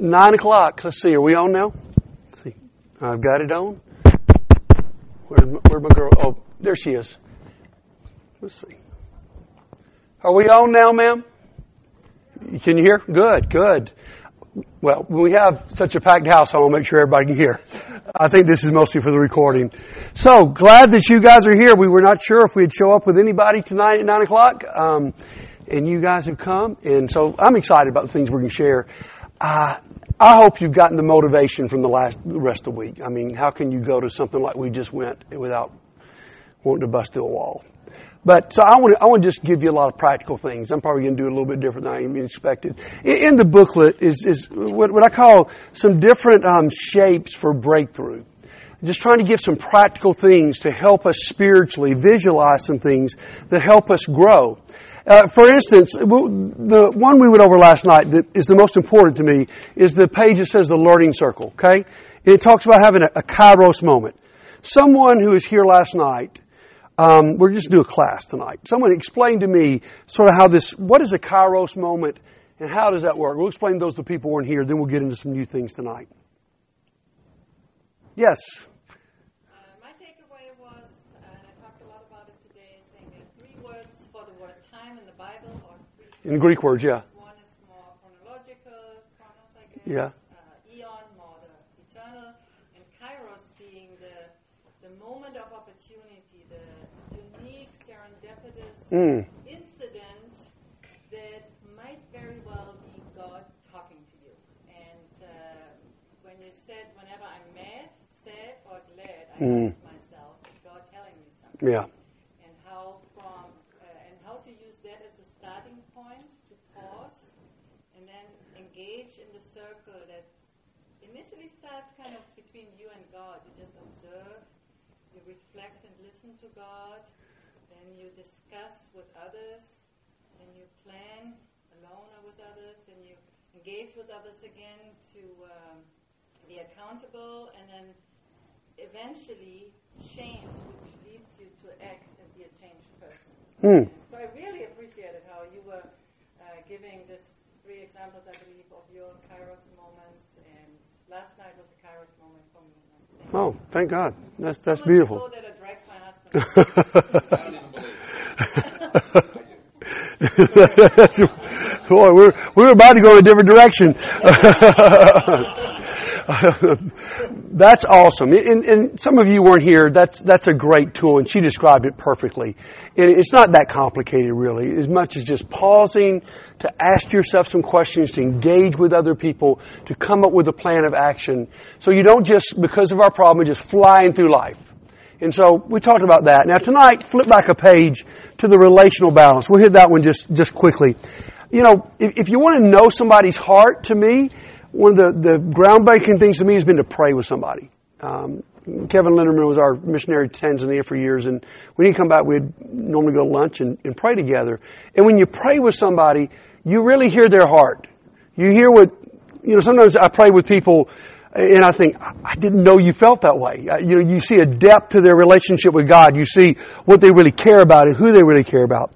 9 o'clock. Let's see. Are we on now? Let's see. I've got it on. Where's my girl? Oh, there she is. Let's see. Are we on now, ma'am? Can you hear? Good, good. Well, when we have such a packed house, I want to make sure everybody can hear. I think this is mostly for the recording. So, glad that you guys are here. We were not sure if we'd show up with anybody tonight at 9 o'clock. And you guys have come. And so, I'm excited about the things we're going to share. I hope you've gotten the motivation from the rest of the week. I mean, how can you go to something like we just went without wanting to bust through a wall? But so I want to just give you a lot of practical things. I'm probably going to do it a little bit different than I even expected. In the booklet is what I call some different shapes for breakthrough. Just trying to give some practical things to help us spiritually visualize some things that help us grow. For instance, the one we went over last night that is the most important to me is the page that says the learning circle. Okay, it talks about having a Kairos moment. Someone who was here last night. We're just doing a class tonight. Someone explain to me sort of what is a Kairos moment and how does that work? We'll explain those to people who aren't here, then we'll get into some new things tonight. Yes? My takeaway was, and I talked a lot about it today, saying there are 3 words for the word time in the Bible, or 3. In Greek words, yeah. One is more chronological, chronos, I guess. Yeah. Eon, more the eternal, and Kairos being the moment of opportunity, the unique serendipitous incident that might very well be God talking to you. And when you said, whenever I'm mad, sad, or glad, I ask myself, is God telling me something? Yeah. And how to use that as a starting point to pause and then engage in the circle that initially starts kind of between you and God. You just observe. You reflect and listen to God, then you discuss with others, then you plan alone or with others, then you engage with others again to be accountable, and then eventually change, which leads you to act and be a changed person. So I really appreciated how you were giving just 3 examples, I believe, of your Kairos moments, and last night was a Kairos moment for me. Oh, thank God. That's beautiful. So that I dragged my husband. Boy, we were about to go in a different direction. That's awesome. And some of you weren't here. That's a great tool, and she described it perfectly. And it's not that complicated, really, as much as just pausing to ask yourself some questions, to engage with other people, to come up with a plan of action. So you don't just, because of our problem, just flying through life. And so we talked about that. Now tonight, flip back a page to the relational balance. We'll hit that one just quickly. You know, if you want to know somebody's heart, to me, one of the groundbreaking things to me has been to pray with somebody. Kevin Linderman was our missionary to Tanzania for years, and when he'd come back, we'd normally go to lunch and pray together. And when you pray with somebody, you really hear their heart. You hear sometimes I pray with people, and I think, I didn't know you felt that way. You see a depth to their relationship with God. You see what they really care about and who they really care about.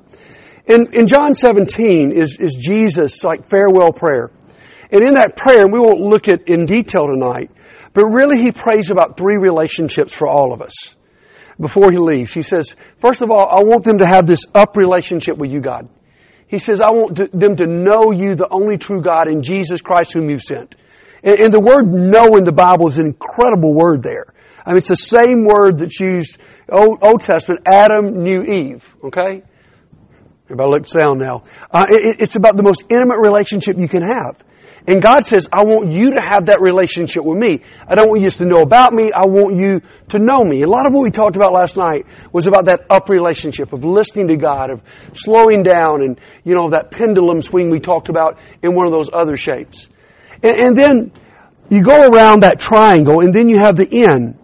In John 17 is Jesus' farewell prayer. And in that prayer, and we won't look at in detail tonight, but really he prays about 3 relationships for all of us before he leaves. He says, first of all, I want them to have this up relationship with you, God. He says, I want them to know you, the only true God, and Jesus Christ whom you've sent. And the word know in the Bible is an incredible word there. I mean, it's the same word that's used, Old Testament, Adam knew Eve, okay? Everybody look down now. It's about the most intimate relationship you can have. And God says, I want you to have that relationship with me. I don't want you just to know about me. I want you to know me. A lot of what we talked about last night was about that up relationship of listening to God, of slowing down, and, that pendulum swing we talked about in one of those other shapes. And then you go around that triangle, and then you have the end.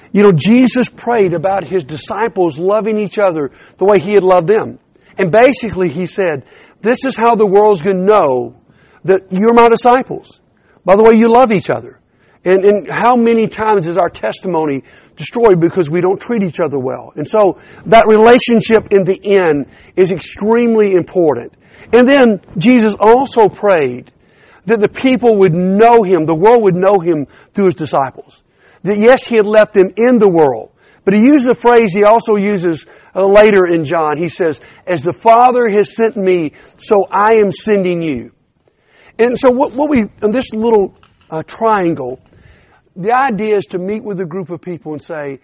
Jesus prayed about his disciples loving each other the way he had loved them. And basically he said, this is how the world's going to know that you're my disciples, by the way you love each other. And how many times is our testimony destroyed because we don't treat each other well? And so that relationship in the end is extremely important. And then Jesus also prayed that the people would know Him, the world would know Him through His disciples. That yes, He had left them in the world. But He used a phrase He also uses later in John. He says, as the Father has sent me, so I am sending you. And so in this little triangle, the idea is to meet with a group of people and say,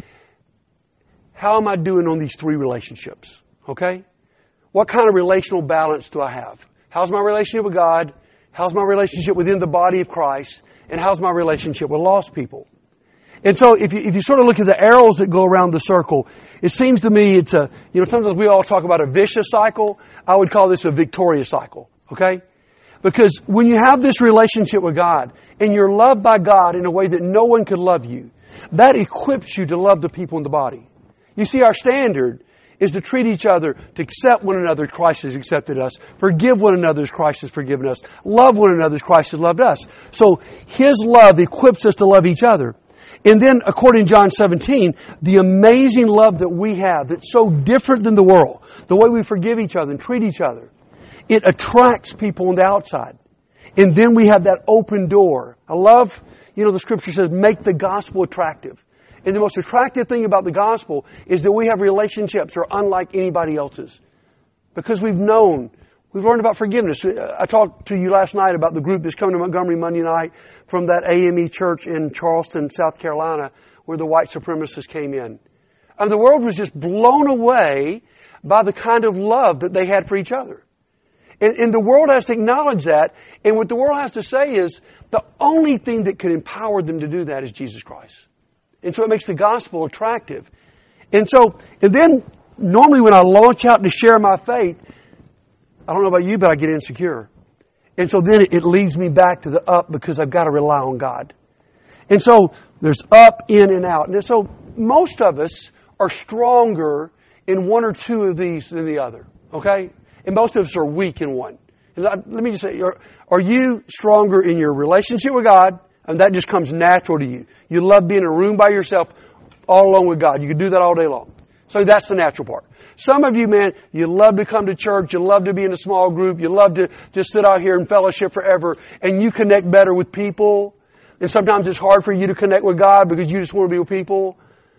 how am I doing on these three relationships? Okay? What kind of relational balance do I have? How's my relationship with God? How's my relationship within the body of Christ? And how's my relationship with lost people? And so if you sort of look at the arrows that go around the circle, it seems to me it's sometimes we all talk about a vicious cycle. I would call this a victorious cycle. Okay? Because when you have this relationship with God and you're loved by God in a way that no one could love you, that equips you to love the people in the body. You see, our standard is to treat each other, to accept one another as Christ has accepted us, forgive one another as Christ has forgiven us, love one another as Christ has loved us. So His love equips us to love each other. And then, according to John 17, the amazing love that we have that's so different than the world, the way we forgive each other and treat each other, it attracts people on the outside. And then we have that open door. I love, the Scripture says, make the gospel attractive. And the most attractive thing about the gospel is that we have relationships that are unlike anybody else's. Because we've learned about forgiveness. I talked to you last night about the group that's coming to Montgomery Monday night from that AME church in Charleston, South Carolina, where the white supremacists came in. And the world was just blown away by the kind of love that they had for each other. And the world has to acknowledge that. And what the world has to say is the only thing that could empower them to do that is Jesus Christ. And so it makes the gospel attractive. And then normally when I launch out to share my faith, I don't know about you, but I get insecure. And so then it leads me back to the up because I've got to rely on God. And so there's up, in, and out. And so most of us are stronger in one or two of these than the other. Okay? And most of us are weak in one. And let me just say, are you stronger in your relationship with God? And that just comes natural to you. You love being in a room by yourself all alone with God. You can do that all day long. So that's the natural part. Some of you, man, you love to come to church. You love to be in a small group. You love to just sit out here and fellowship forever. And you connect better with people. And sometimes it's hard for you to connect with God because you just want to be with people.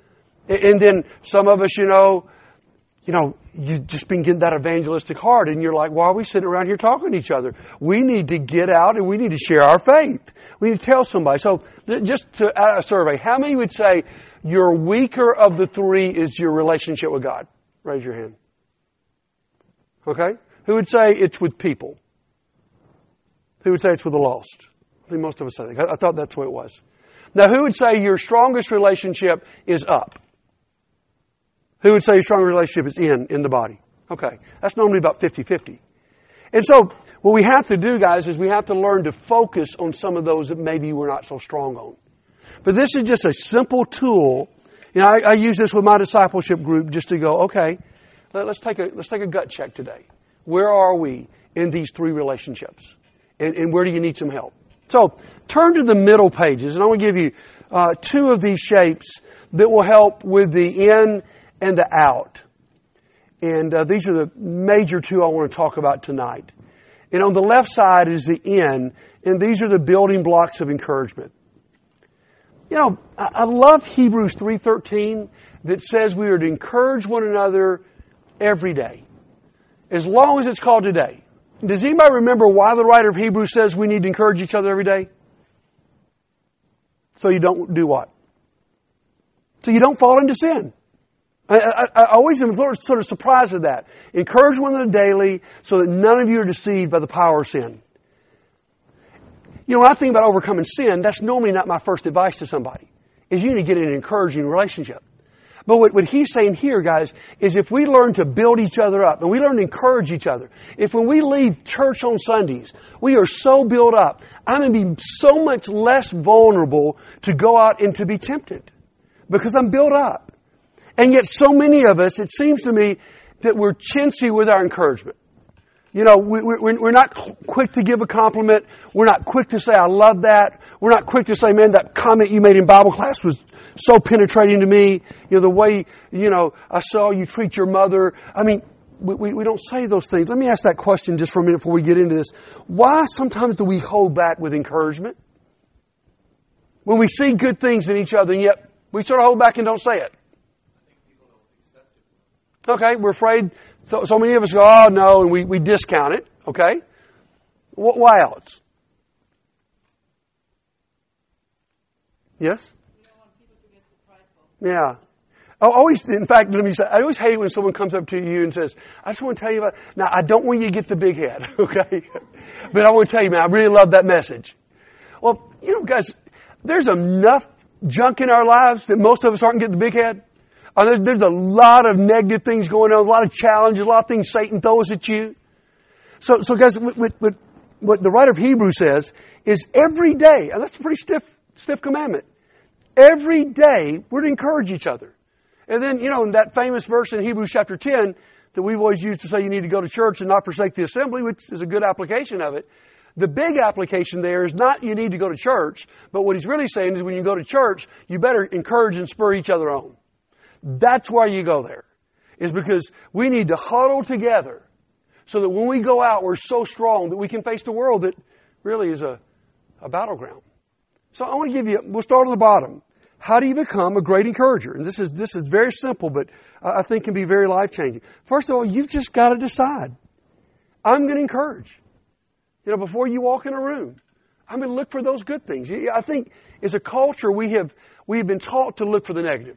And then some of us, you've just been getting that evangelistic heart and you're like, why are we sitting around here talking to each other? We need to get out and we need to share our faith. We need to tell somebody. So just to add a survey, how many would say your weaker of the three is your relationship with God? Raise your hand. Okay? Who would say it's with people? Who would say it's with the lost? I think most of us say that. I thought that's what it was. Now, who would say your strongest relationship is up? Who would say your strongest relationship is in the body? Okay. That's normally about 50-50. And so, what we have to do, guys, is we have to learn to focus on some of those that maybe we're not so strong on. But this is just a simple tool. I use this with my discipleship group just to go, okay, let's take a gut check today. Where are we in these three relationships? And where do you need some help? So, turn to the middle pages, and I want to give you two of these shapes that will help with the in and the out. And these are the major two I want to talk about tonight. And on the left side is the in, and these are the building blocks of encouragement. I love Hebrews 3:13 that says we are to encourage one another every day, as long as it's called today. Does anybody remember why the writer of Hebrews says we need to encourage each other every day? So you don't do what? So you don't fall into sin. I always am sort of surprised at that. Encourage one another daily so that none of you are deceived by the power of sin. When I think about overcoming sin, that's normally not my first advice to somebody, is you need to get in an encouraging relationship. But what he's saying here, guys, is if we learn to build each other up and we learn to encourage each other, if when we leave church on Sundays, we are so built up, I'm going to be so much less vulnerable to go out and to be tempted because I'm built up. And yet so many of us, it seems to me, that we're chintzy with our encouragement. We're not quick to give a compliment. We're not quick to say, I love that. We're not quick to say, man, that comment you made in Bible class was so penetrating to me. The way, I saw you treat your mother. I mean, we don't say those things. Let me ask that question just for a minute before we get into this. Why sometimes do we hold back with encouragement? When we see good things in each other, and yet we sort of hold back and don't say it. Okay, we're afraid. So many of us go, oh no, and we discount it. Okay? Why else? Yes? We don't want people to get too prideful. Yeah. In fact, let me say, I always hate when someone comes up to you and says, I just want to tell you about, now I don't want you to get the big head, okay? But I want to tell you, man, I really love that message. Well, guys, there's enough junk in our lives that most of us aren't getting the big head. There's a lot of negative things going on, a lot of challenges, a lot of things Satan throws at you. So guys, what the writer of Hebrews says is every day, and that's a pretty stiff commandment. Every day, we're to encourage each other. And then, in that famous verse in Hebrews chapter 10 that we've always used to say you need to go to church and not forsake the assembly, which is a good application of it. The big application there is not you need to go to church, but what he's really saying is when you go to church, you better encourage and spur each other on. That's why you go there. Is because we need to huddle together so that when we go out, we're so strong that we can face the world that really is a battleground. So I want to give you, we'll start at the bottom. How do you become a great encourager? And this is very simple, but I think can be very life-changing. First of all, you've just got to decide. I'm going to encourage. Before you walk in a room, I'm going to look for those good things. I think as a culture, we have been taught to look for the negative.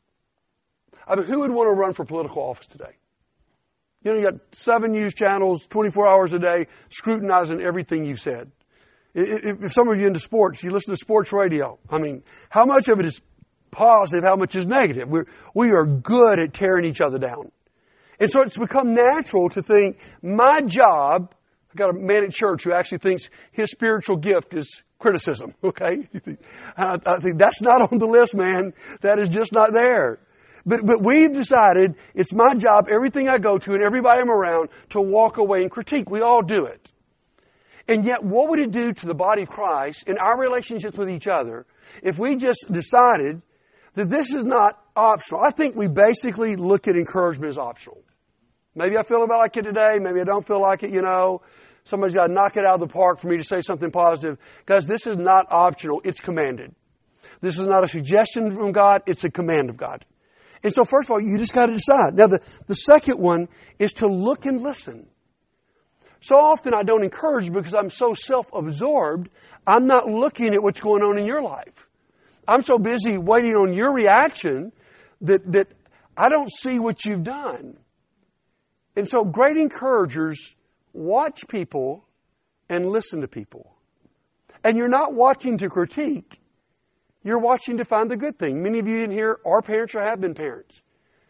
I mean, who would want to run for political office today? You got 7 news channels, 24 hours a day, scrutinizing everything you've said. If some of you into sports, you listen to sports radio. I mean, how much of it is positive, how much is negative? We are good at tearing each other down. And so it's become natural to think, my job, I've got a man at church who actually thinks his spiritual gift is criticism, okay? I think that's not on the list, man. That is just not there. But we've decided it's my job, everything I go to and everybody I'm around, to walk away and critique. We all do it. And yet, what would it do to the body of Christ in our relationships with each other if we just decided that this is not optional? I think we basically look at encouragement as optional. Maybe I feel like it today. Maybe I don't feel like it, Somebody's got to knock it out of the park for me to say something positive. Guys, this is not optional. It's commanded. This is not a suggestion from God. It's a command of God. And so, first of all, you just got to decide. Now, the second one is to look and listen. So often I don't encourage because I'm so self-absorbed, I'm not looking at what's going on in your life. I'm so busy waiting on your reaction that I don't see what you've done. And so great encouragers watch people and listen to people. And you're not watching to critique. You're watching to find the good thing. Many of you in here are parents or have been parents.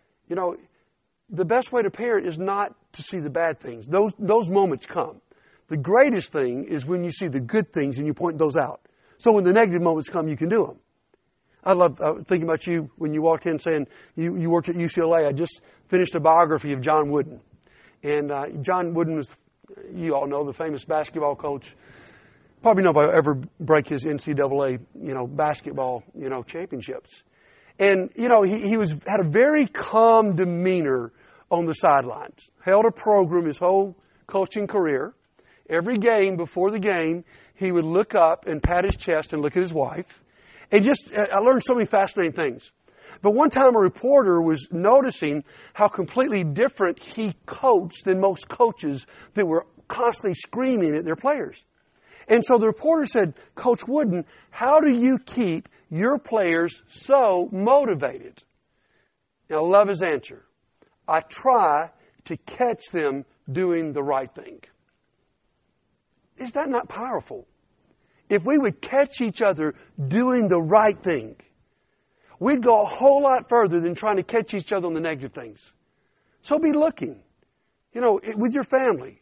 The best way to parent is not to see the bad things. Those moments come. The greatest thing is when you see the good things and you point those out. So when the negative moments come, you can do them. I was thinking about you when you walked in saying you worked at UCLA. I just finished a biography of John Wooden. And John Wooden was, you all know, the famous basketball coach. Probably nobody will ever break his NCAA, basketball, championships. And, he had a very calm demeanor on the sidelines. Held a program his whole coaching career. Every game, before the game, he would look up and pat his chest and look at his wife. And I learned so many fascinating things. But one time a reporter was noticing how completely different he coached than most coaches that were constantly screaming at their players. And so the reporter said, Coach Wooden, how do you keep your players so motivated? Now, I love his answer. I try to catch them doing the right thing. Is that not powerful? If we would catch each other doing the right thing, we'd go a whole lot further than trying to catch each other on the negative things. So be looking, with your family.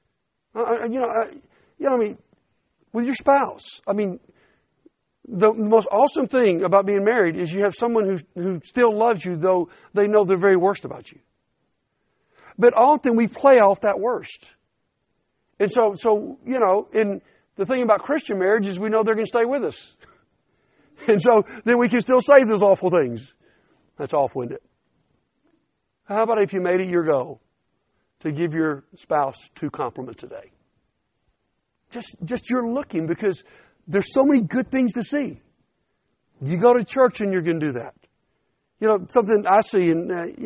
With your spouse. The most awesome thing about being married is you have someone who still loves you, though they know the very worst about you. But often we play off that worst. And so and the thing about Christian marriage is we know they're going to stay with us. And so then we can still say those awful things. That's awful, isn't it? How about if you made it your goal to give your spouse 2 compliments a day. Just you're looking because there's so many good things to see. You go to church and you're going to do that. You know, something I see in,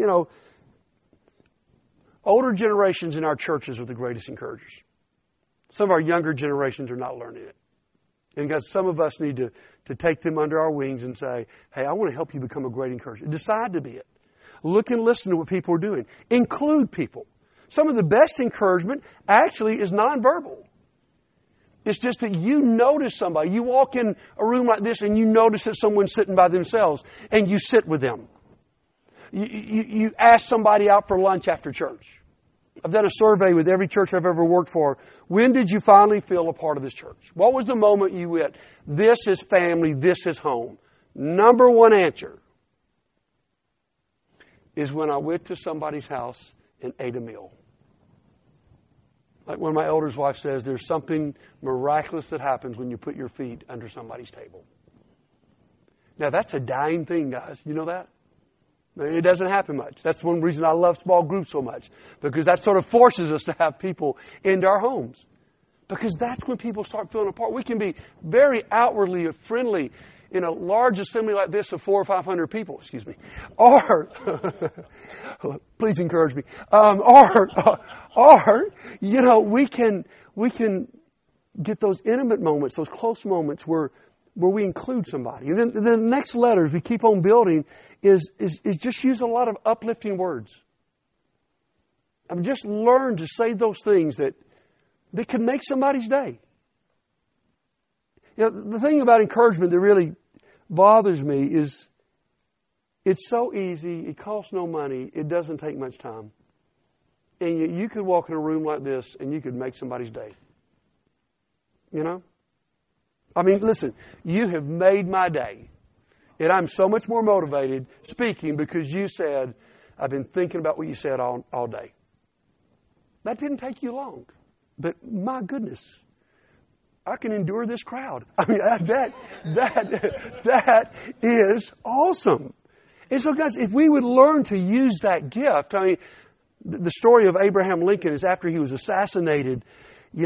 older generations in our churches are the greatest encouragers. Some of our younger generations are not learning it. And guys, some of us need to take them under our wings and say, hey, I want to help you become a great encourager. Decide to be it. Look and listen to what people are doing. Include people. Some of the best encouragement actually is nonverbal. It's just that you notice somebody. You walk in a room like this and you notice that someone's sitting by themselves and you sit with them. You ask somebody out for lunch after church. I've done a survey with every church I've ever worked for. When did you finally feel a part of this church? What was the moment you went, this is family, this is home? Number one answer is when I went to somebody's house and ate a meal. Like when my elders' wife says, there's something miraculous that happens when you put your feet under somebody's table. Now that's a dying thing, guys. You know that? It doesn't happen much. That's one reason I love small groups so much. Because that sort of forces us to have people into our homes. Because that's when people start feeling a part. We can be very outwardly friendly in a large assembly like this of 400 or 500 people, or, please encourage me, we can get those intimate moments, those close moments where we include somebody. And then the next letter, as we keep on building, is just use a lot of uplifting words. I've just learned to say those things that can make somebody's day. You know, the thing about encouragement that really bothers me is it's so easy, it costs no money, it doesn't take much time. And you could walk in a room like this and you could make somebody's day. You know? I mean, listen, you have made my day. And I'm so much more motivated speaking because you said, I've been thinking about what you said all day. That didn't take you long. But my goodness, I can endure this crowd. I mean, that is awesome. And so, guys, if we would learn to use that gift, I mean, the story of Abraham Lincoln is after he was assassinated. We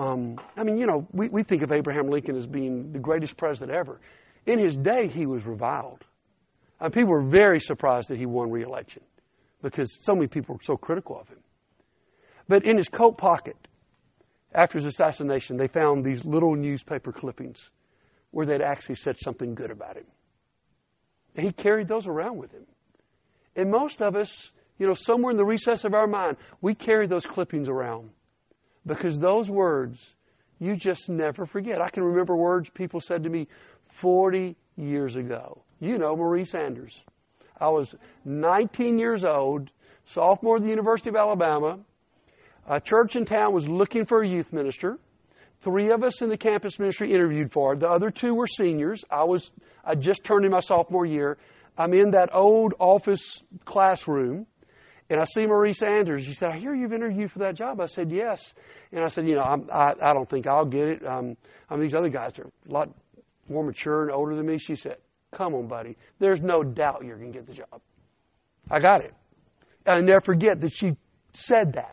think of Abraham Lincoln as being the greatest president ever. In his day, he was reviled. People were very surprised that he won re-election because so many people were so critical of him. But in his coat pocket, after his assassination, they found these little newspaper clippings where they'd actually said something good about him. And he carried those around with him. And most of us, somewhere in the recess of our mind, we carry those clippings around because those words you just never forget. I can remember words people said to me 40 years ago. Marie Sanders. I was 19 years old, sophomore at the University of Alabama. A church in town was looking for a youth minister. 3 of us in the campus ministry interviewed for it. The other 2 were seniors. I just turned in my sophomore year. I'm in that old office classroom, and I see Marie Sanders. She said, I hear you've interviewed for that job. I said, yes. And I said, I don't think I'll get it. These other guys are a lot more mature and older than me. She said, come on, buddy. There's no doubt you're going to get the job. I got it. And I never forget that she said that.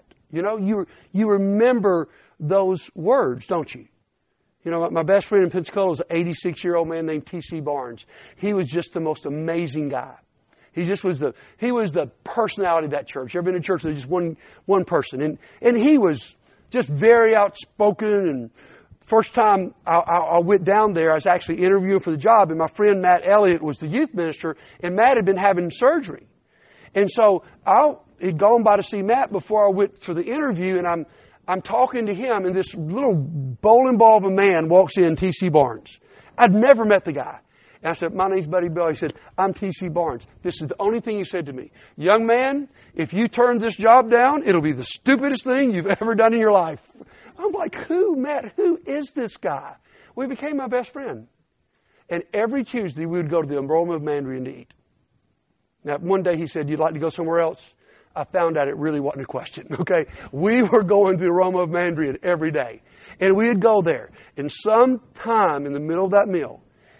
You remember those words, don't you? My best friend in Pensacola was an 86-year-old man named T.C. Barnes. He was just the most amazing guy. He was the personality of that church. You ever been to a church with just one person? And he was just very outspoken. And first time I went down there, I was actually interviewing for the job, and my friend Matt Elliott was the youth minister, and Matt had been having surgery. And so he'd gone by to see Matt before I went for the interview, and I'm talking to him, and this little bowling ball of a man walks in, T.C. Barnes. I'd never met the guy. And I said, my name's Buddy Bell. He said, I'm T.C. Barnes. This is the only thing he said to me. Young man, if you turn this job down, it'll be the stupidest thing you've ever done in your life. I'm like, who, Matt? Who is this guy? Well, he became my best friend. And every Tuesday, we would go to the Aroma of Mandarin to eat. Now, one day he said, you'd like to go somewhere else? I found out it really wasn't a question, okay? We were going to the Aroma of Mandarin every day. And we would go there. And sometime in the middle of that meal,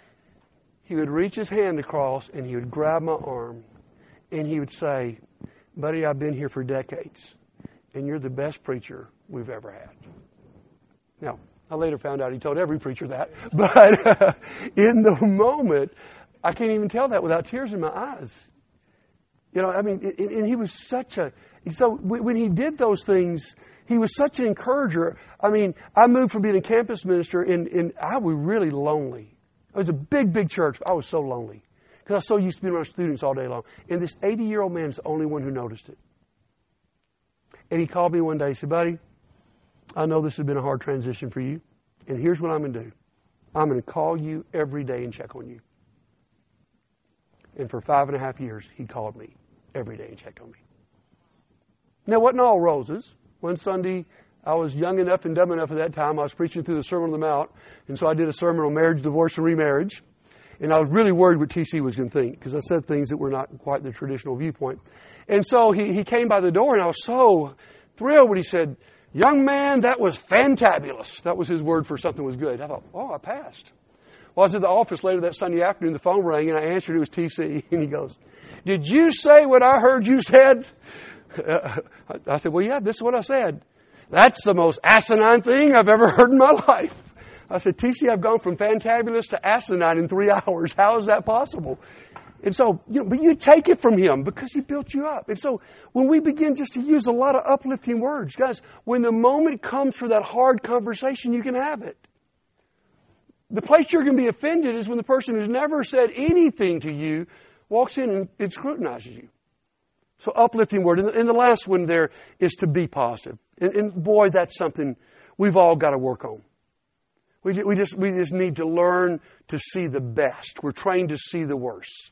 he would reach his hand across and he would grab my arm and he would say, buddy, I've been here for decades. and you're the best preacher we've ever had. Now, I later found out he told every preacher that, but in the moment, I can't even tell that without tears in my eyes. You know, I mean, and he was so when he did those things, he was such an encourager. I mean, I moved from being a campus minister, and I was really lonely. It was a big, big church. I was so lonely because I was so used to being around students all day long. And this 80-year-old man is the only one who noticed it. And he called me one day. He said, buddy, I know this has been a hard transition for you, and here's what I'm going to do. I'm going to call you every day and check on you. And for 5.5 years, he called me every day and checked on me. Now, it wasn't all roses. One Sunday, I was young enough and dumb enough at that time. I was preaching through the Sermon on the Mount, and so I did a sermon on marriage, divorce, and remarriage. And I was really worried what TC was going to think because I said things that were not quite the traditional viewpoint. And so he came by the door, and I was so thrilled when he said, young man, that was fantabulous. That was his word for something was good. I thought, oh, I passed. Well, I was at the office later that Sunday afternoon. The phone rang, and I answered. It was TC. And he goes, did you say what I heard you said? I said, well, yeah, this is what I said. That's the most asinine thing I've ever heard in my life. I said, TC, I've gone from fantabulous to asinine in 3 hours. How is that possible? And so, but you take it from him because he built you up. And so when we begin just to use a lot of uplifting words, guys, when the moment comes for that hard conversation, you can have it. The place you're going to be offended is when the person who's never said anything to you walks in and scrutinizes you. So uplifting word. And the last one there is to be positive. And boy, that's something we've all got to work on. We just need to learn to see the best. We're trained to see the worst.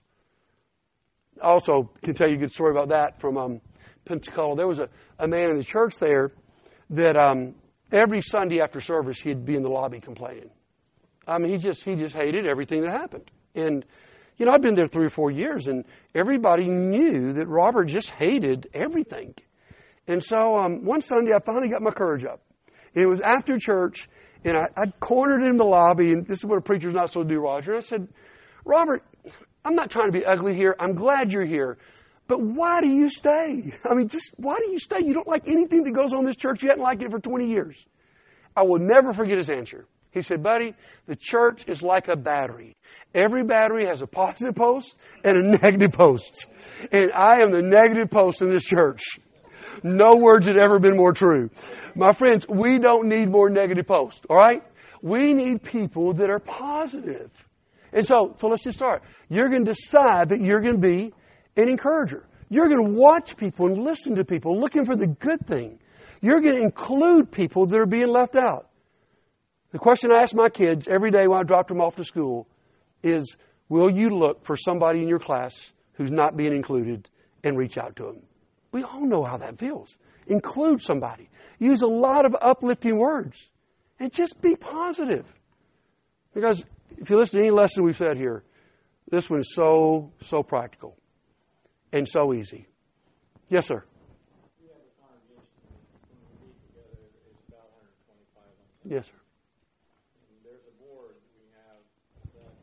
I also can tell you a good story about that from Pensacola. There was a man in the church there that every Sunday after service he'd be in the lobby complaining. I mean, he just hated everything that happened. And, you know, I'd been there 3 or 4 years, and everybody knew that Robert just hated everything. And so one Sunday I finally got my courage up. It was after church, and I cornered him in the lobby, and this is what a preacher's not supposed to do, Roger. I said, Robert, I'm not trying to be ugly here. I'm glad you're here. But why do you stay? I mean, just why do you stay? You don't like anything that goes on in this church. You haven't liked it for 20 years. I will never forget his answer. He said, buddy, the church is like a battery. Every battery has a positive post and a negative post. And I am the negative post in this church. No words had ever been more true. My friends, we don't need more negative posts, all right? We need people that are positive. And so let's just start. You're going to decide that you're going to be an encourager. You're going to watch people and listen to people, looking for the good thing. You're going to include people that are being left out. The question I ask my kids every day when I drop them off to school is, will you look for somebody in your class who's not being included and reach out to them? We all know how that feels. Include somebody. Use a lot of uplifting words. And just be positive. Because if you listen to any lesson we've said here, this one is so practical and so easy. Yes, sir. We have a congregation when we meet together, it's about 125. Yes, sir. And there's a board we have that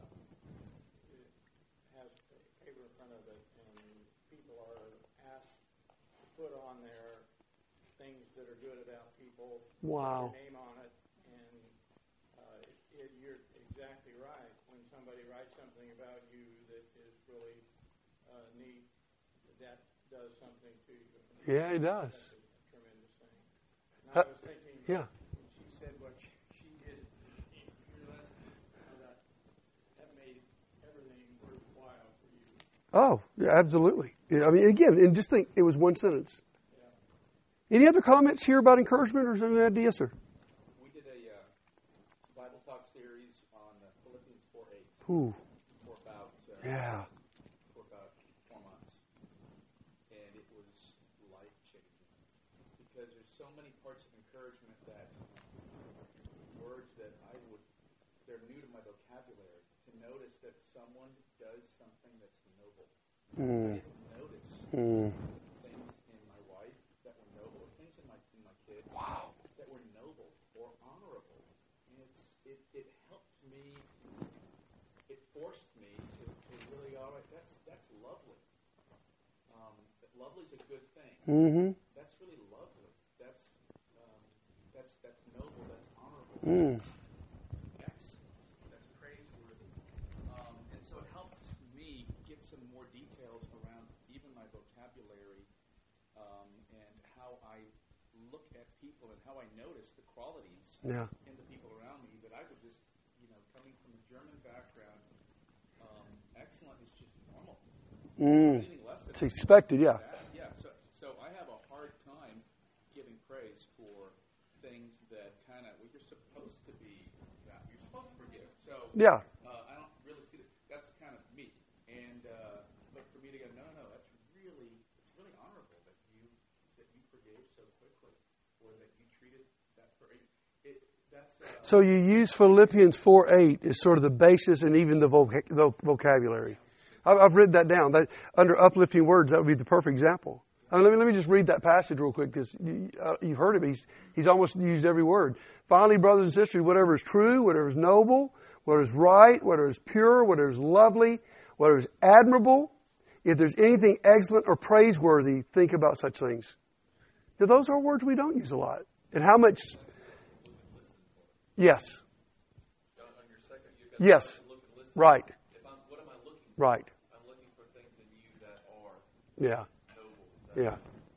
has paper in front of it, and people are asked to put on there things that are good about people. Wow. Put their name on it, and you're exactly right. When somebody writes something about you that is really neat, that does something to you. Yeah, it does. That's a tremendous thing. And I was thinking, yeah. when she said what she did in your lesson, that made everything worthwhile for you. Oh, yeah, absolutely. I mean, again, and just think, it was one sentence. Yeah. Any other comments here about encouragement or something like that? Yes, sir. We did a Bible Talk series on Philippians 4:8 Ooh. for about Yeah. 4 months, and it was life-changing because there's so many parts of encouragement that words that they're new to my vocabulary. To notice that someone does something that's noble. I didn't notice things in my wife that were noble, or things in my kids that were noble or honorable. And it helped me. It forced me to really, all right, that's lovely. Lovely's a good thing. Mm-hmm. That's really lovely. Excellent. That's praiseworthy. And so it helps me get some more details around even my vocabulary and how I look at people and how I notice the qualities in the people around me that I would just, coming from a German background, excellent is just normal. Anything less than it's expected, yeah. So I have a hard time giving praise for things that kind of, you're supposed to be, you're supposed to forgive. So yeah. I don't really see that. That's kind of me. And but for me to go, no, it's really honorable that you forgave so quickly, or that you treated that person. So you use Philippians 4:8 as sort of the basis and even the vocabulary. I've written that down. That under uplifting words, that would be the perfect example. Let me just read that passage real quick because you've heard it. He's almost used every word. Finally, brothers and sisters, whatever is true, whatever is noble, whatever is right, whatever is pure, whatever is lovely, whatever is admirable, if there's anything excellent or praiseworthy, think about such things. Now, those are words we don't use a lot. And how much? Yes. Yes. Right. What am I looking for? Right. I'm looking for things in you that are Yeah. noble.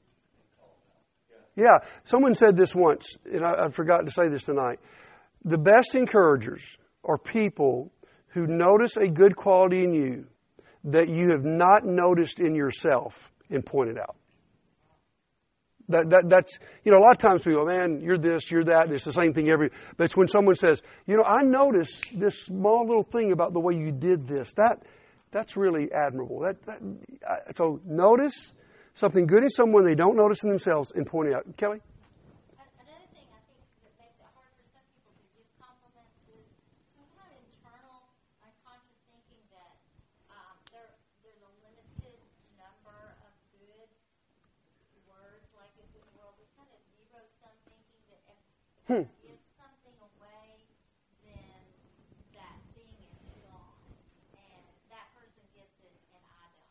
Yeah. Someone said this once, and I forgot to say this tonight. The best encouragers are people who notice a good quality in you that you have not noticed in yourself and point it out. That's, a lot of times people go, man, you're this, you're that, and it's the same thing but it's when someone says, I noticed this small little thing about the way you did this. That's really admirable. So notice something good in someone they don't notice in themselves and point it out. Kelly? Another thing I think that makes it hard for some people to give compliments is some kind of internal, unconscious thinking that there's a limited number of good words like this in the world. This kind of zero-sum thinking that if you give something away, then that thing is gone. And that person gets it and I don't.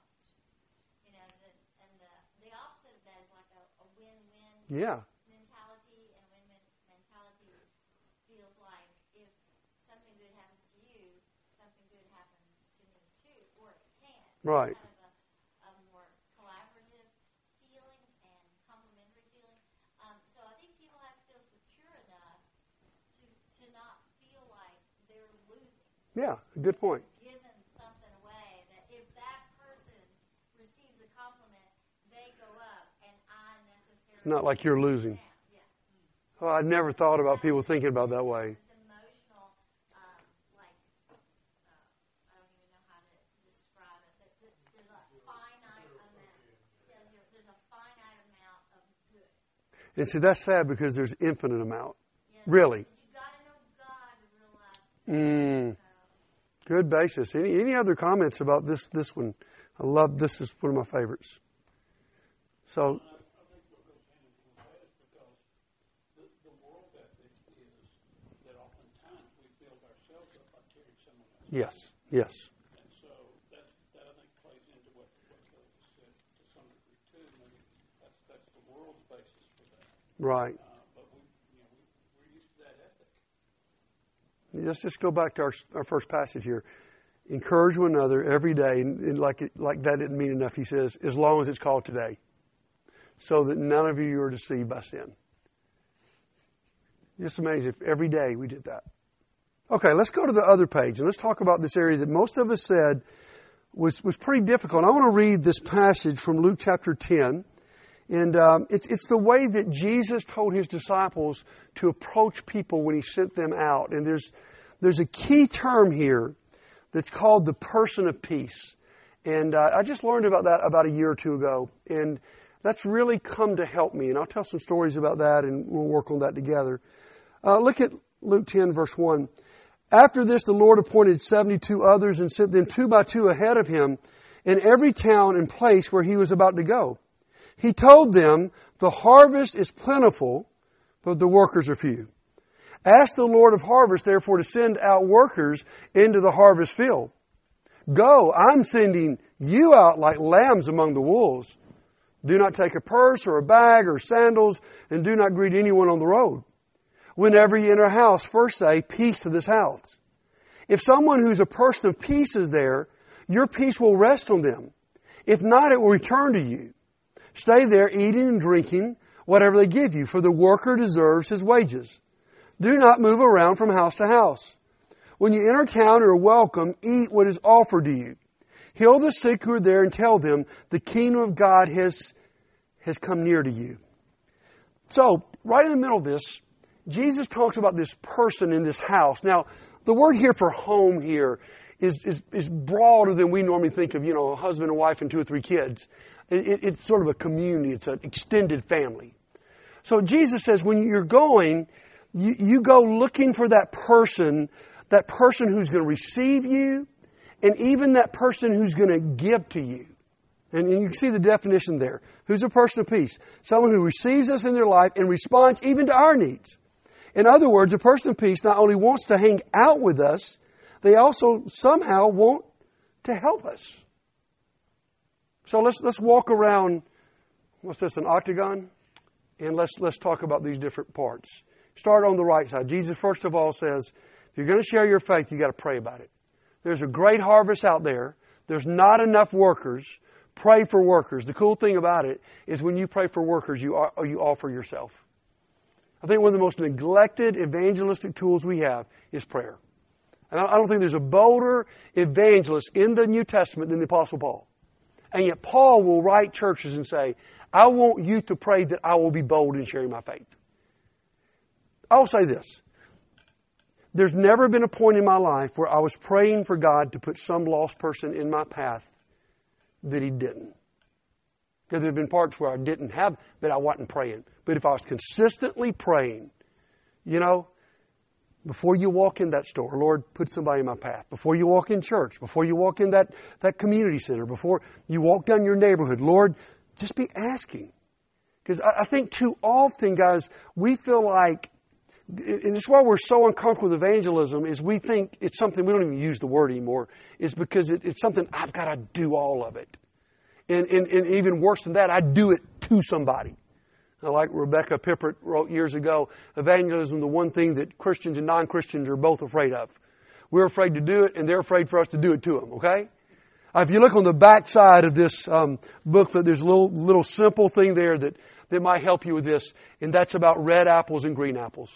The opposite of that is like a win-win mentality, and a win-win mentality feels like if something good happens to you, something good happens to me too, or it can. Right. It's kind of a more collaborative feeling and complementary feeling. So I think people have to feel secure enough to not feel like they're losing. Yeah, good point. Given something away, that if that person receives a compliment, they go up, and I necessarily Not like you're losing. Yeah. Oh, I'd never thought about people thinking about that way. It's emotional, I don't even know how to describe it, but there's a finite amount. There's a finite amount of good. And see, that's sad because there's infinite amount. Yeah. Really. But you got to know God to realize. Good basis. Any other comments about this one? I love this. Is one of my favorites. So. I think what goes hand in hand with that is because the world ethic is that oftentimes we build ourselves up by carrying someone else. Yes. And so that I think plays into what Kelly just said to some degree too. Maybe that's the world's basis for that. Right. But we're used to that ethic. Let's just go back to our first passage here. Encourage one another every day, and like that didn't mean enough. He says, as long as it's called today, so that none of you are deceived by sin. Just amazing if every day we did that. Okay, let's go to the other page and let's talk about this area that most of us said was pretty difficult. I want to read this passage from Luke chapter 10. And it's the way that Jesus told his disciples to approach people when he sent them out. And there's a key term here that's called the person of peace. And I just learned about that about a year or two ago. And that's really come to help me. And I'll tell some stories about that and we'll work on that together. Look at Luke 10 verse 1. After this, the Lord appointed 72 others and sent them 2 by 2 ahead of him in every town and place where he was about to go. He told them, the harvest is plentiful, but the workers are few. Ask the Lord of harvest, therefore, to send out workers into the harvest field. Go, I'm sending you out like lambs among the wolves. Do not take a purse or a bag or sandals, and do not greet anyone on the road. Whenever you enter a house, first say, peace to this house. If someone who's a person of peace is there, your peace will rest on them. If not, it will return to you. Stay there eating and drinking whatever they give you, for the worker deserves his wages. Do not move around from house to house. When you enter town and are welcome, eat what is offered to you. Heal the sick who are there and tell them the kingdom of God has come near to you. So, right in the middle of this, Jesus talks about this person in this house. Now, the word here for home here is broader than we normally think of, a husband and wife and 2 or 3 kids. It's sort of a community. It's an extended family. So Jesus says when you're going, you go looking for that person who's going to receive you, and even that person who's going to give to you. And you can see the definition there. Who's a person of peace? Someone who receives us in their life and responds even to our needs. In other words, a person of peace not only wants to hang out with us, they also somehow want to help us. So let's walk around, what's this, an octagon? And let's talk about these different parts. Start on the right side. Jesus, first of all, says, if you're going to share your faith, you've got to pray about it. There's a great harvest out there. There's not enough workers. Pray for workers. The cool thing about it is when you pray for workers, you offer yourself. I think one of the most neglected evangelistic tools we have is prayer. And I don't think there's a bolder evangelist in the New Testament than the Apostle Paul. And yet Paul will write churches and say, I want you to pray that I will be bold in sharing my faith. I'll say this. There's never been a point in my life where I was praying for God to put some lost person in my path that He didn't. Because there have been parts where I didn't have, that I wasn't praying. But if I was consistently praying, before you walk in that store, Lord, put somebody in my path. Before you walk in church, before you walk in that community center, before you walk down your neighborhood, Lord, just be asking. Because I think too often, guys, we feel like, and it's why we're so uncomfortable with evangelism, is we think it's something, we don't even use the word anymore, is because it's something I've got to do all of it. And even worse than that, I do it to somebody. Like Rebecca Pippert wrote years ago, evangelism is the one thing that Christians and non-Christians are both afraid of. We're afraid to do it, and they're afraid for us to do it to them, okay? If you look on the back side of this booklet, there's a little simple thing there that might help you with this, and that's about red apples and green apples.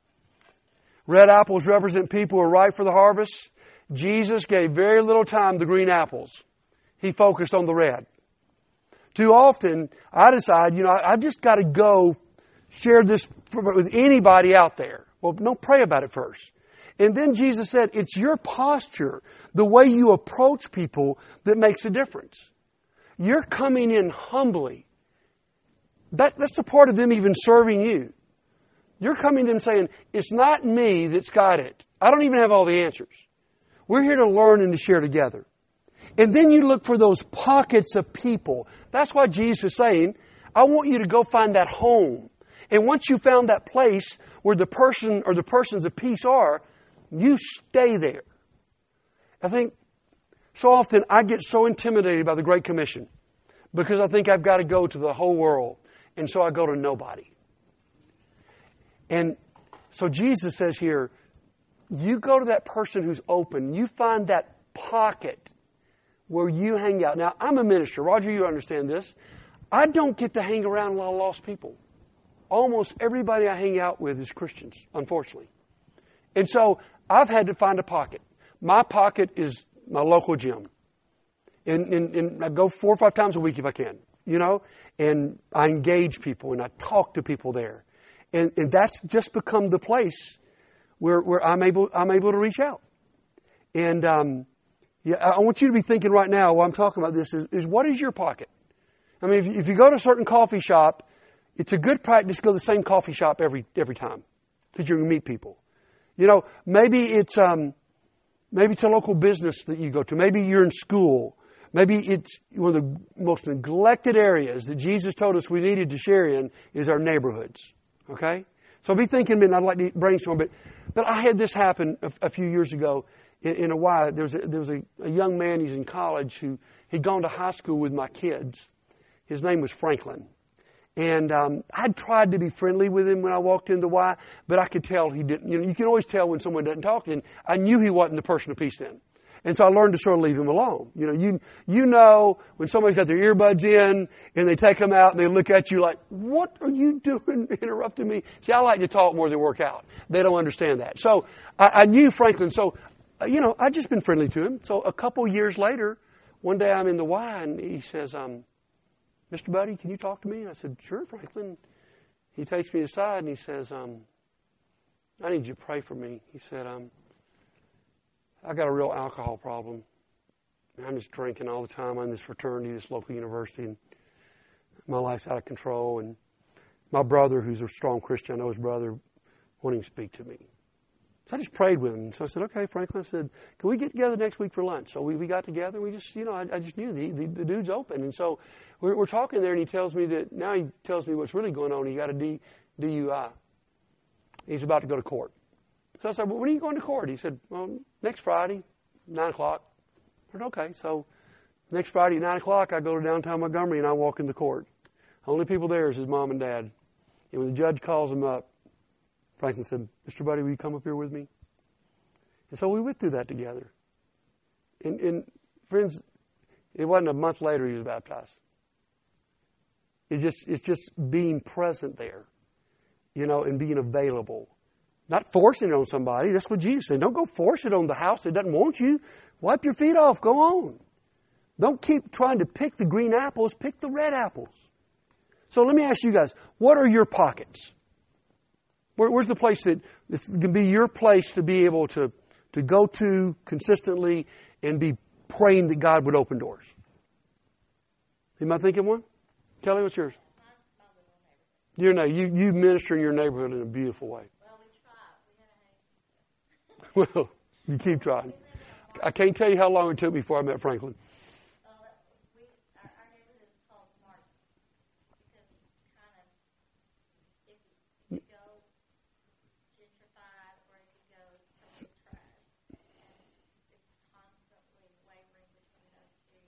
Red apples represent people who are ripe for the harvest. Jesus gave very little time to green apples. He focused on the red. Too often, I decide, I've just got to go share this with anybody out there. Well, no, pray about it first. And then Jesus said, it's your posture, the way you approach people that makes a difference. You're coming in humbly. That's the part of them even serving you. You're coming to them saying, it's not me that's got it. I don't even have all the answers. We're here to learn and to share together. And then you look for those pockets of people. That's why Jesus is saying, I want you to go find that home. And once you found that place where the person or the persons of peace are, you stay there. I think so often I get so intimidated by the Great Commission because I think I've got to go to the whole world. And so I go to nobody. And so Jesus says here, you go to that person who's open. You find that pocket where you hang out. Now, I'm a minister. Roger, you understand this. I don't get to hang around a lot of lost people. Almost everybody I hang out with is Christians, unfortunately. And so I've had to find a pocket. My pocket is my local gym. And I go 4 or 5 times a week if I can, and I engage people and I talk to people there. And that's just become the place where I'm able to reach out. And I want you to be thinking right now while I'm talking about this is what is your pocket? I mean, if you go to a certain coffee shop, it's a good practice to go to the same coffee shop every time because you're going to meet people. Maybe it's a local business that you go to. Maybe you're in school. Maybe it's one of the most neglected areas that Jesus told us we needed to share in is our neighborhoods. Okay? So be thinking, I'd like to brainstorm, but I had this happen a few years ago in Hawaii. There was a young man, he's in college, who he'd gone to high school with my kids. His name was Franklin. And I'd tried to be friendly with him when I walked into Y, but I could tell he didn't. You can always tell when someone doesn't talk, and I knew he wasn't the person of peace then. And so I learned to sort of leave him alone. You know when somebody's got their earbuds in and they take them out and they look at you like, what are you doing interrupting me? See, I like to talk more than work out. They don't understand that. So I knew Franklin. So, I'd just been friendly to him. So a couple years later, one day I'm in the Y and he says, Mr. Buddy, can you talk to me? And I said, sure, Franklin. He takes me aside and he says, I need you to pray for me. He said, I got a real alcohol problem. I'm just drinking all the time. I'm in this fraternity, this local university, and my life's out of control. And my brother, who's a strong Christian, I know his brother, won't even speak to me. So I just prayed with him. So I said, okay, Franklin, I said, can we get together next week for lunch? So we got together. We just, I just knew the dude's open. And so we're talking there, and he tells me what's really going on. He got a DUI. He's about to go to court. So I said, well, when are you going to court? He said, well, next Friday, 9 o'clock. I said, okay. So next Friday at 9 o'clock, I go to downtown Montgomery and I walk in the court. Only people there is his mom and dad. And when the judge calls him up, Franklin said, Mr. Buddy, will you come up here with me? And so we went through that together. And friends, it wasn't a month later he was baptized. It's just being present there, and being available. Not forcing it on somebody. That's what Jesus said. Don't go force it on the house that doesn't want you. Wipe your feet off. Go on. Don't keep trying to pick the green apples. Pick the red apples. So let me ask you guys, what are your pockets? Where's the place that can be your place to be able to go to consistently and be praying that God would open doors? Am I thinking one? Kelly, what's yours? You minister in your neighborhood in a beautiful way. Well, you keep trying. I can't tell you how long it took before I met Franklin. Our neighborhood is called Martin because it's kind of, if you go gentrified or if you go totally trash, and it's constantly wavering between those two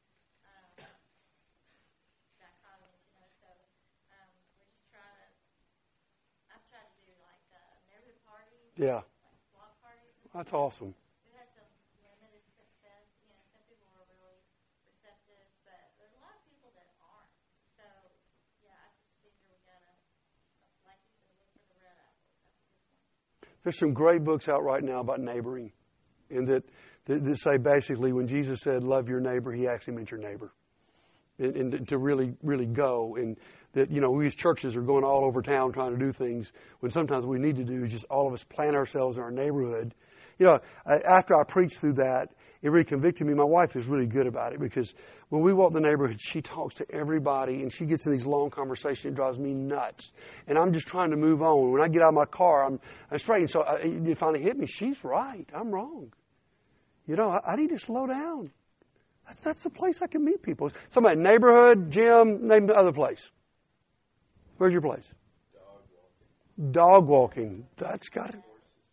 dichotomies, so we just try to, I've tried to do like neighborhood parties. Yeah. That's awesome. We've had some limited success. Some people are really receptive, but there's a lot of people that aren't. So, I just figure we gotta, like you said, look for the red apples. That's a good point. There's some great books out right now about neighboring, and that say basically when Jesus said love your neighbor, he actually meant your neighbor, and to really, really go. And that, we as churches are going all over town trying to do things when sometimes what we need to do is just all of us plant ourselves in our neighborhood. After I preached through that, it really convicted me. My wife is really good about it because when we walk the neighborhood, she talks to everybody and she gets in these long conversations. It drives me nuts. And I'm just trying to move on. When I get out of my car, I'm straight. And so it finally hit me. She's right. I'm wrong. I need to slow down. That's the place I can meet people. Somebody, neighborhood, gym, name the other place. Where's your place? Dog walking. That's got it.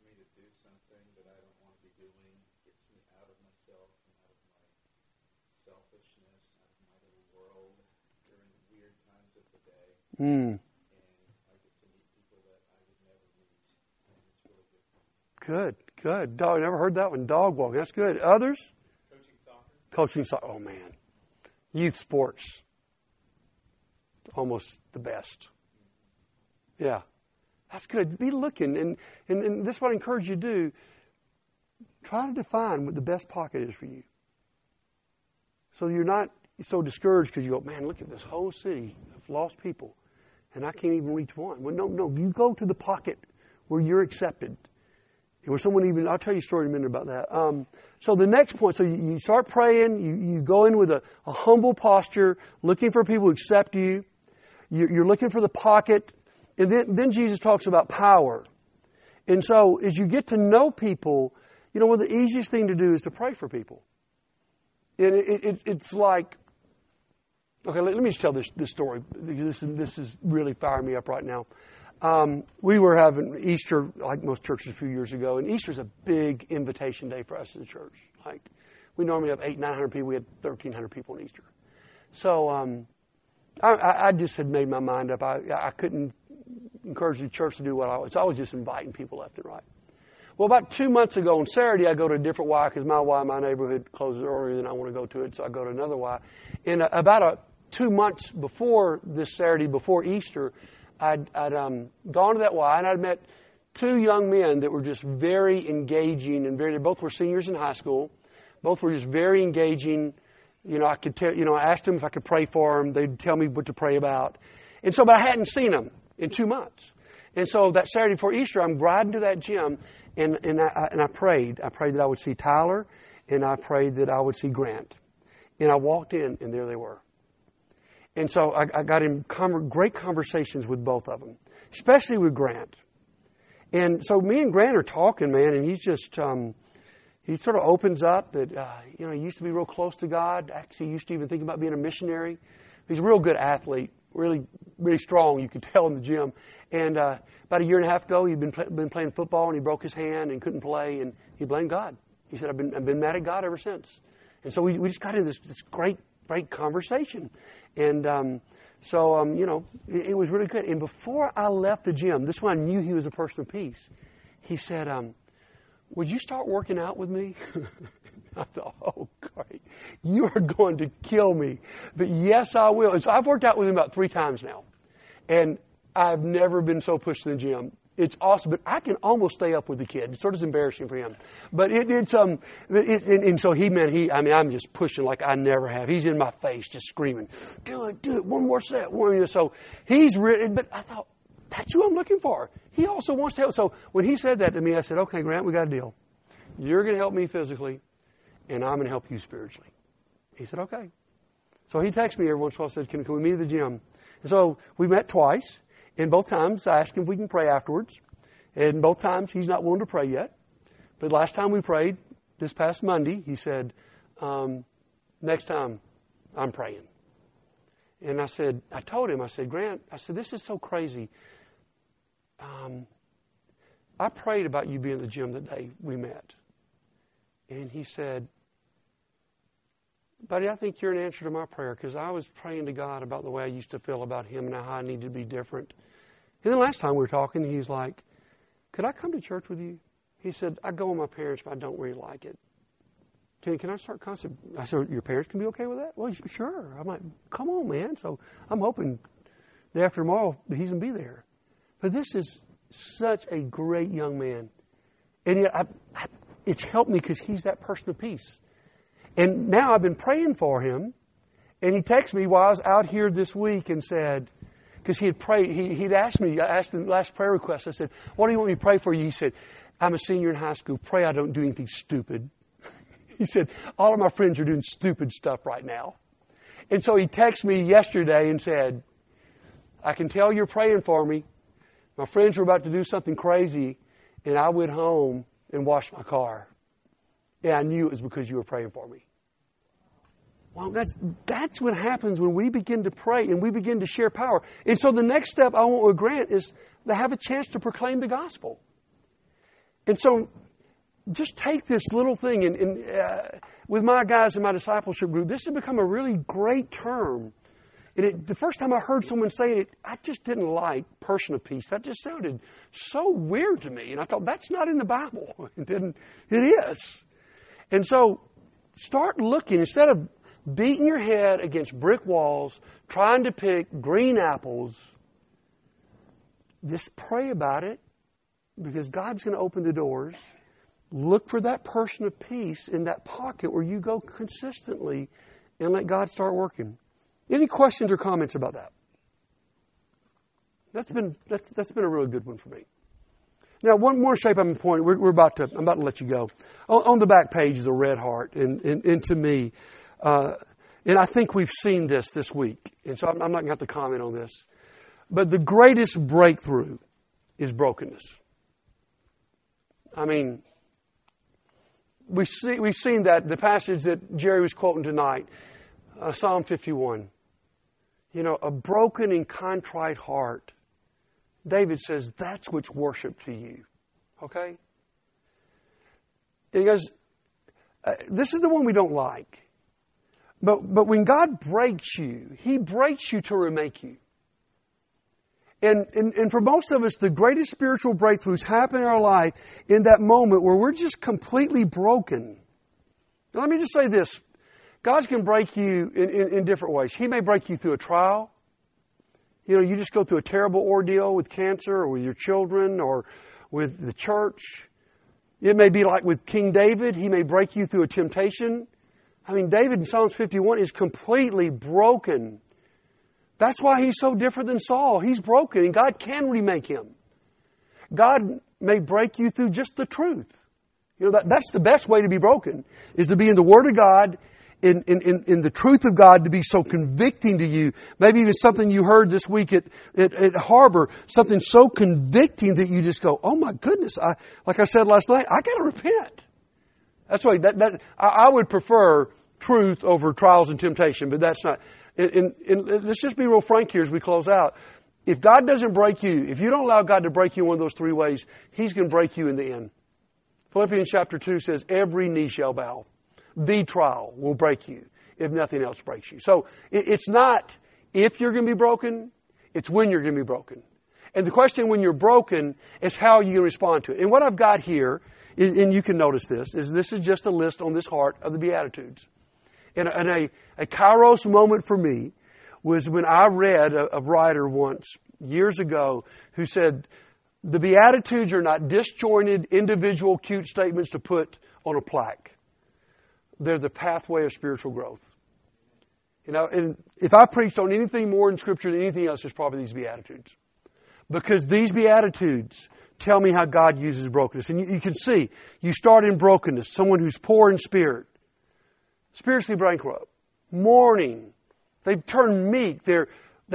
Mm. And I get to meet people that I would never meet. And it's really good. Good. Dog, never heard that one. Dog walking. That's good. Others? Coaching soccer. Oh, man. Youth sports. Almost the best. Yeah. That's good. Be looking. And this is what I encourage you to do. Try to define what the best pocket is for you. So you're not so discouraged because you go, man, look at this whole city of lost people. And I can't even reach one. Well, no. You go to the pocket where you're accepted. Where someone even, I'll tell you a story in a minute about that. So the next point, so you start praying. You go in with a humble posture, looking for people who accept you. You're looking for the pocket. And then Jesus talks about power. And so as you get to know people, one of the easiest thing to do is to pray for people. And it's like, okay, let me just tell this story. This is really firing me up right now. We were having Easter, like most churches a few years ago, and Easter's a big invitation day for us as a church. Like, we normally have 800-900 people. We had 1,300 people on Easter. So I just had made my mind up. I couldn't encourage the church to do what I was. So I was just inviting people left and right. Well, about 2 months ago on Saturday, I go to a different Y because my Y in my neighborhood closes earlier than I want to go to it, so I go to another Y. And about 2 months before this Saturday, before Easter, I'd gone to that Y, and I'd met 2 young men that were just very engaging and they both were seniors in high school. Both were just very engaging. You know, I could tell. You know, I asked them if I could pray for them. They'd tell me what to pray about. And so, but I hadn't seen them in 2 months. And so that Saturday before Easter, I'm riding to that gym. And I prayed. I prayed that I would see Tyler, and I prayed that I would see Grant. And I walked in, and there they were. And so I got in great conversations with both of them, especially with Grant. And so me and Grant are talking, man, and he's just, he sort of opens up that, you know, he used to be real close to God. Actually, used to even think about being a missionary. He's a real good athlete, really, really strong, you could tell in the gym. And about a year and a half ago, he'd been playing football, and he broke his hand and couldn't play, and he blamed God. He said, I've been mad at God ever since. And so we just got into this great conversation. And you know, it was really good. And before I left the gym, this one I knew he was a person of peace. He said, would you start working out with me? I thought, oh, great. You are going to kill me. But yes, I will. And so I've worked out with him about 3 times now. And I've never been so pushed in the gym. It's awesome, but I can almost stay up with the kid. It's sort of embarrassing for him. But and so I'm just pushing like I never have. He's in my face just screaming, do it, one more set. So he's really, but I thought, that's who I'm looking for. He also wants to help. So when he said that to me, I said, okay, Grant, we got a deal. You're going to help me physically, and I'm going to help you spiritually. He said, okay. So he texted me every once in a while and said, can we meet at the gym? And so we met twice. And both times I asked him if we can pray afterwards. And both times he's not willing to pray yet. But last time we prayed, this past Monday, he said, next time I'm praying. And I told him, Grant, this is so crazy. I prayed about you being in the gym the day we met. And he said, buddy, I think you're an answer to my prayer because I was praying to God about the way I used to feel about him and how I needed to be different. And then last time we were talking, he's like, could I come to church with you? He said, I go with my parents, but I don't really like it. Can I start concept? I said, your parents can be okay with that? Well, sure. I'm like, come on, man. So I'm hoping that after tomorrow he's going to be there. But this is such a great young man. And yet it's helped me because he's that person of peace. And now I've been praying for him. And he texted me while I was out here this week and said, because he had prayed, he'd asked me, I asked the last prayer request, I said, what do you want me to pray for you? He said, I'm a senior in high school. Pray I don't do anything stupid. He said, all of my friends are doing stupid stuff right now. And so he texted me yesterday and said, I can tell you're praying for me. My friends were about to do something crazy, and I went home and washed my car. And I knew it was because you were praying for me. Well, that's what happens when we begin to pray and we begin to share power. And so the next step I want with Grant is to have a chance to proclaim the gospel. And so just take this little thing. And with my guys in my discipleship group, this has become a really great term. And the first time I heard someone say it, I just didn't like person of peace. That just sounded so weird to me. And I thought, that's not in the Bible. It is. And so start looking. Instead of beating your head against brick walls, trying to pick green apples, just pray about it because God's going to open the doors. Look for that person of peace in that pocket where you go consistently and let God start working. Any questions or comments about that? That's been a really good one for me. Now, one more shape I'm pointing. I'm about to let you go. On the back page is a red heart, and to me, and I think we've seen this week, and so I'm not going to have to comment on this. But the greatest breakthrough is brokenness. I mean, we've seen that the passage that Jerry was quoting tonight, Psalm 51. You know, a broken and contrite heart. David says, that's what's worship to you. Okay? And he goes, this is the one we don't like. But when God breaks you, He breaks you to remake you. And for most of us, the greatest spiritual breakthroughs happen in our life in that moment where we're just completely broken. Now, let me just say this. God can break you in different ways. He may break you through a trial. You know, you just go through a terrible ordeal with cancer or with your children or with the church. It may be like with King David. He may break you through a temptation. I mean, David in Psalms 51 is completely broken. That's why he's so different than Saul. He's broken, and God can remake him. God may break you through just the truth. You know, that's the best way to be broken, is to be in the Word of God, in the truth of God, to be so convicting to you. Maybe even something you heard this week at Harbor, something so convicting that you just go, oh my goodness, like I said last night, I got to repent. That's why I would prefer truth over trials and temptation, but that's not. And let's just be real frank here as we close out. If God doesn't break you, if you don't allow God to break you in one of those three ways, He's going to break you in the end. Philippians chapter 2 says, every knee shall bow. The trial will break you if nothing else breaks you. So it's not if you're going to be broken, it's when you're going to be broken. And the question when you're broken is how you can respond to it. And what I've got here, and you can notice this is just a list on this heart of the Beatitudes. And a kairos moment for me was when I read a writer once, years ago, who said, the Beatitudes are not disjointed, individual, cute statements to put on a plaque. They're the pathway of spiritual growth. You know, and if I preached on anything more in Scripture than anything else, it's probably these Beatitudes. Because these Beatitudes tell me how God uses brokenness. And you can see, you start in brokenness, someone who's poor in spirit, spiritually bankrupt, mourning. They've turned meek. The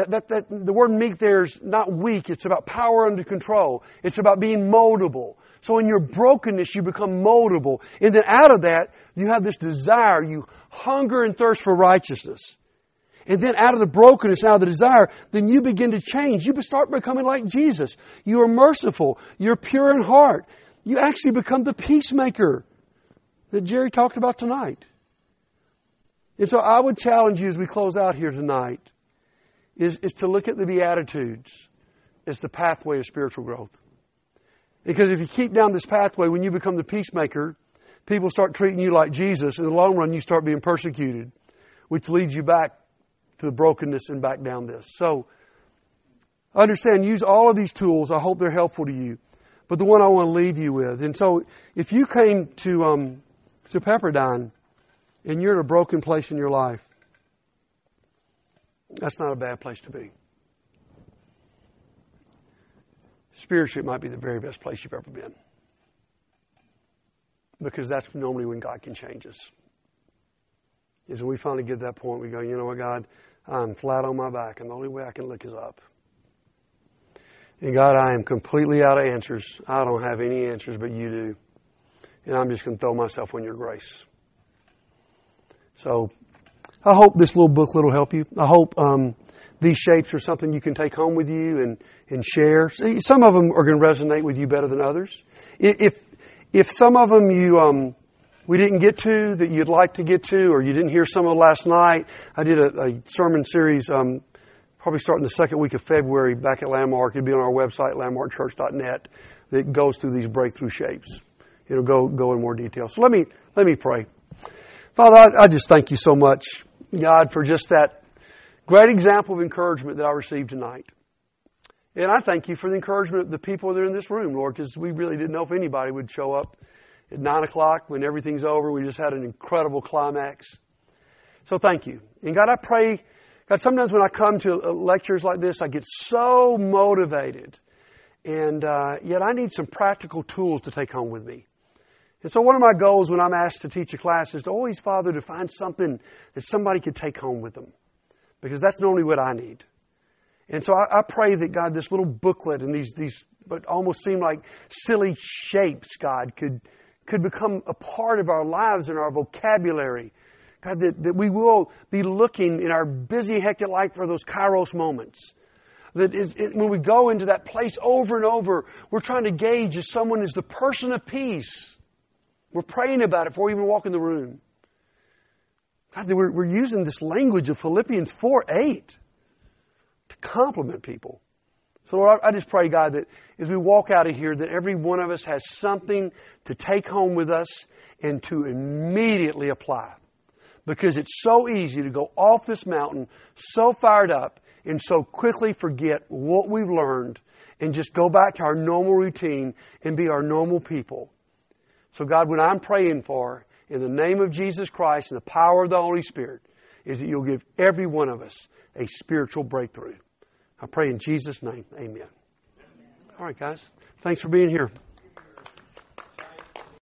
word meek there is not weak. It's about power under control. It's about being moldable. So in your brokenness, you become moldable. And then out of that, you have this desire. You hunger and thirst for righteousness. And then out of the brokenness, out of the desire, then you begin to change. You start becoming like Jesus. You are merciful. You're pure in heart. You actually become the peacemaker that Jerry talked about tonight. And so I would challenge you as we close out here tonight is to look at the Beatitudes as the pathway of spiritual growth. Because if you keep down this pathway, when you become the peacemaker, people start treating you like Jesus. In the long run, you start being persecuted, which leads you back to the brokenness and back down this. So understand, use all of these tools. I hope they're helpful to you. But the one I want to leave you with. And so if you came to Pepperdine, and you're in a broken place in your life, that's not a bad place to be. Spiritually, it might be the very best place you've ever been. Because that's normally when God can change us. Is when we finally get to that point, we go, you know what, God, I'm flat on my back, and the only way I can look is up. And God, I am completely out of answers. I don't have any answers, but you do. And I'm just going to throw myself on your grace. So I hope this little booklet will help you. I hope these shapes are something you can take home with you and share. See, some of them are going to resonate with you better than others. If some of them we didn't get to that you'd like to get to, or you didn't hear some of last night, I did a sermon series probably starting the second week of February back at Landmark. It'll be on our website, landmarkchurch.net, that goes through these breakthrough shapes. It'll go in more detail. So let me pray. Father, I just thank you so much, God, for just that great example of encouragement that I received tonight. And I thank you for the encouragement of the people that are in this room, Lord, because we really didn't know if anybody would show up at 9 o'clock when everything's over. We just had an incredible climax. So thank you. And God, I pray, God, sometimes when I come to lectures like this, I get so motivated. And yet I need some practical tools to take home with me. And so one of my goals when I'm asked to teach a class is to always, Father, to find something that somebody could take home with them. Because that's normally what I need. And so I pray that, God, this little booklet and these what almost seem like silly shapes, God, could become a part of our lives and our vocabulary. God, that we will be looking in our busy, hectic life for those kairos moments. That is, when we go into that place over and over, we're trying to gauge if someone is the person of peace. We're praying about it before we even walk in the room. We're using this language of Philippians 4:8 to compliment people. So Lord, I just pray, God, that as we walk out of here, that every one of us has something to take home with us and to immediately apply. Because it's so easy to go off this mountain, so fired up, and so quickly forget what we've learned and just go back to our normal routine and be our normal people. So God, what I'm praying for, in the name of Jesus Christ and the power of the Holy Spirit, is that you'll give every one of us a spiritual breakthrough. I pray in Jesus' name. Amen. All right, guys. Thanks for being here.